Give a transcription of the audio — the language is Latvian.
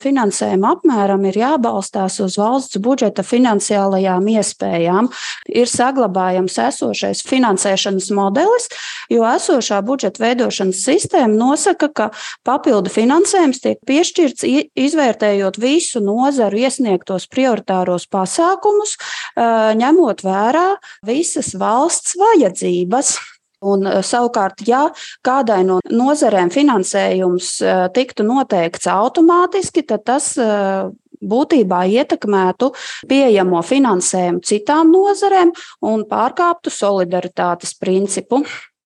finansējuma apmēram ir jābalstās uz valsts budžeta finansiālajām iespējām. Ir saglabājams esošais finansēšanas modelis, jo esošā budžeta veidošanas sistēma nosaka, ka papildu finansējums tiek piešķirts izvērtējot visu nozaru iesniegtos prioritāros pasākumus, ņemot vērā visas valsts vajadzības. Un, savukārt, ja kādai no nozarēm finansējums tiktu noteikts automātiski, tad tas būtībā ietekmētu pieejamo finansējumu citām nozarēm un pārkāptu solidaritātes principu.